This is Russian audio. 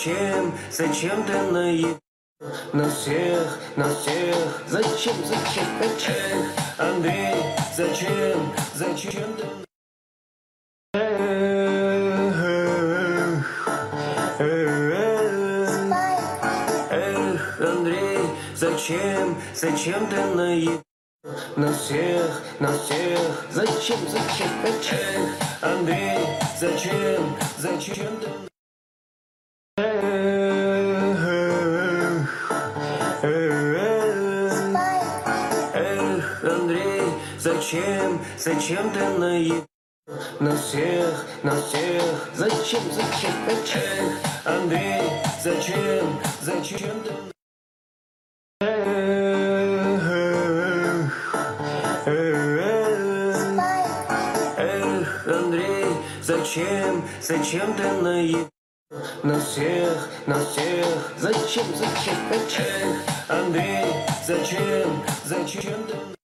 зачем ты наебал на всех, зачем, Андрей, зачем ты... Андрей, зачем ты наебал на всех, зачем, Андрей, зачем ты... Андрей, зачем ты наебал на всех, зачем, Андрей, зачем ты... Андрей, зачем ты наебал на всех, зачем, Андрей, зачем ты...